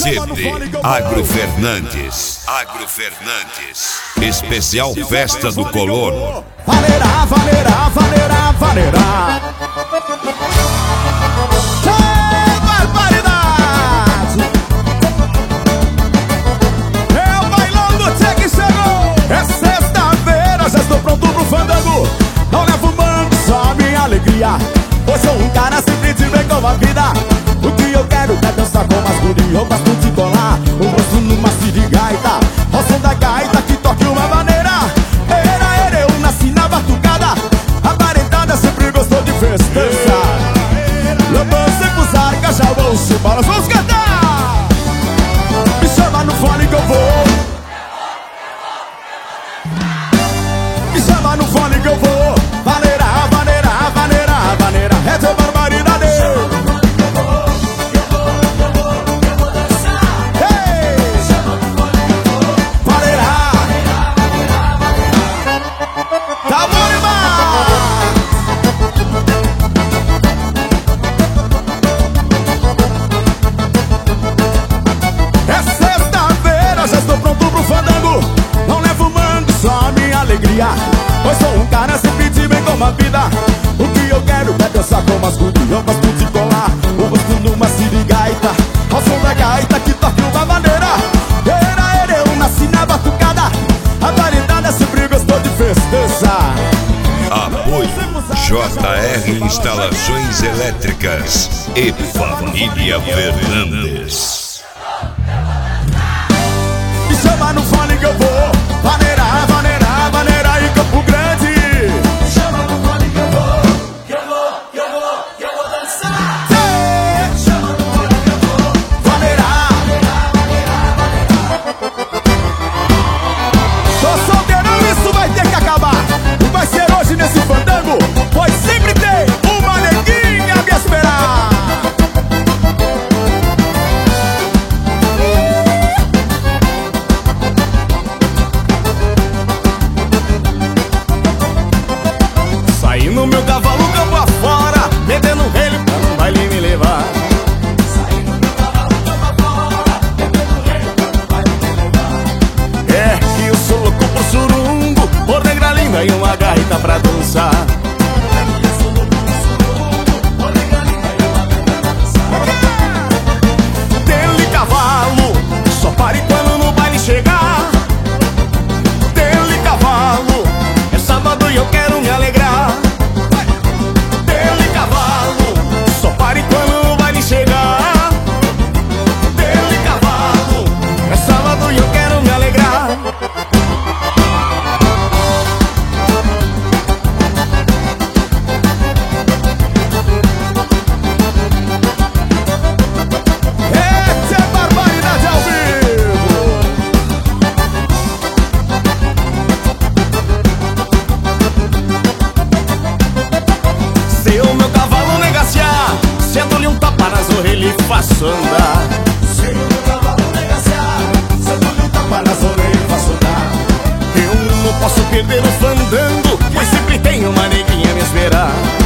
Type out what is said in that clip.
sempre Agro Fernandes. Agro Fernandes. Especial Festa do Colono. Valerá, valerá, valerá, valerá. Barbaridade! É o bailão do Tchê que chegou. É sexta-feira, já estou pronto pro fandango. Não levo mando, só minha alegria. Pois sou um cara sempre de bem com a vida. O que eu quero é dançar com as gurias. Eu gosto de colar o rosto numa sirigaita. Ao som da gaita que toque uma maneira. Eu nasci na batucada. Aparentada sempre gostou de festança. Lambança com zarga, já vou chupar. Nós vamos cantar. Me chama no fone que eu vou. Me chama no fone que eu vou. Valerá, valerá, valerá, valerá. É de barbaridade. Pois sou um cara sempre de bem com a vida. O que eu quero é dançar com as gurias. Eu gosto de colar o rosto numa sirigaita. Ao som da gaita que toque uma maneira. Eu nasci na batucada. Aparentada sempre gostou de festança. Apoio JR Instalações Elétricas e Família Fernandes. Me chama no fone que eu vou. Valerá, valerá, valerá em Campo Grande. Me chama no fone que eu vou. Que eu vou dançar. Me chama no fone que eu vou. Valerá, valerá, valerá, valerá. Tô solteirão, isso vai ter que acabar. E vai ser hoje nesse fandango, pois sempre tem uma neguinha a me esperar. No meu cavalo campo afora, metendo relho pra no baile me levar. Saí no meu cavalo campo afora, metendo relho pra no baile me levar. É que eu sou louco por surungo, por negra linda e uma gaita pra dançar. É que eu sou louco por surungo, por negra linda e uma gaita pra dançar. Dele cavalo, só pare quando no baile chegar. Dele cavalo, é sábado e eu quero me alegrar. Sento-lhe um tapa nas orelhas e faço andar. Se o meu cavalo negaciar, sento-lhe um tapa nas orelhas e faço andar. Eu não posso perder o fandango, pois sempre tem uma neguinha a me esperar.